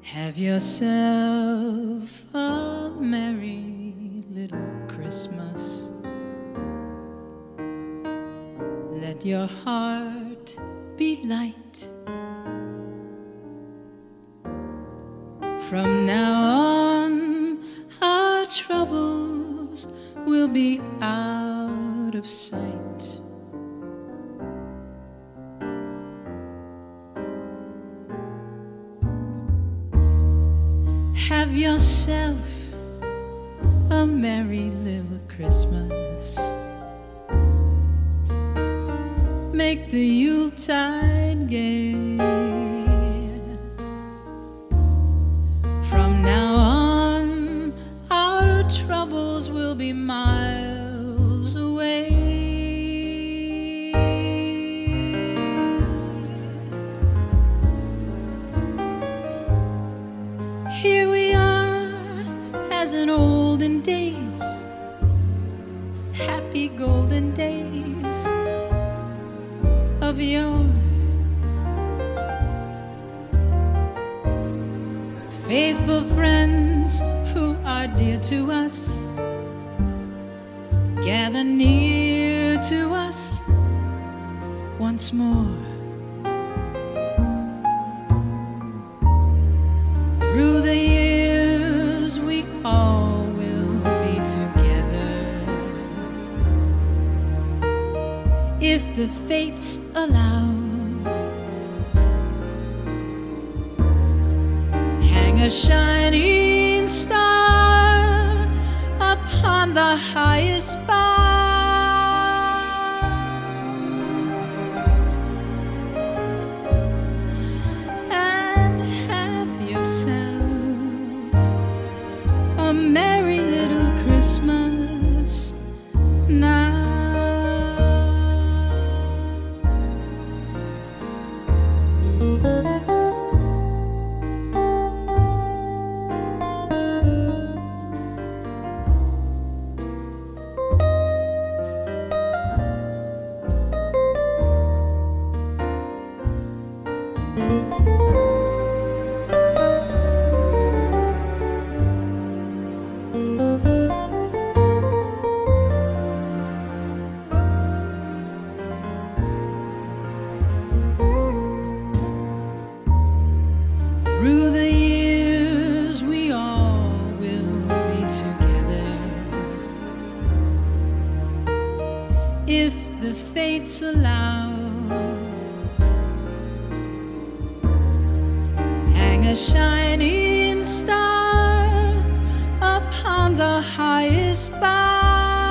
Have yourself a merry little Christmas. Let your heart be light. From now on, our troubles will be out of sight. Have yourself a merry little Christmas. Make the Yuletide gay. From now on, our troubles will be miles away. Here we are, as in olden days, happy golden days of yore. Faithful friends who are dear to us, gather near to us once more. Through the years we all will be together, if the fates allow. Hang a shining star upon the highest bough, and have yourself a merry little Christmas now. Through the years we all will be together, if the fates allow. Hang a shining star upon the highest bough,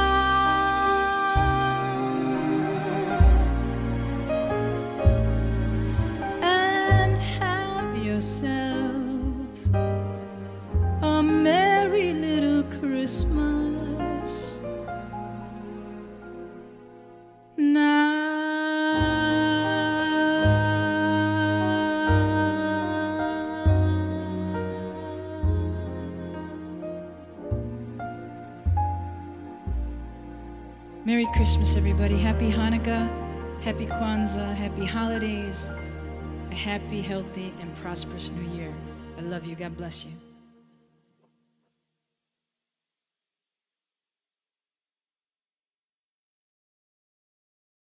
and have yourself a merry little Christmas now. Merry Christmas, everybody. Happy Hanukkah, happy Kwanzaa, happy holidays, a happy, healthy, and prosperous new year. I love you. God bless you.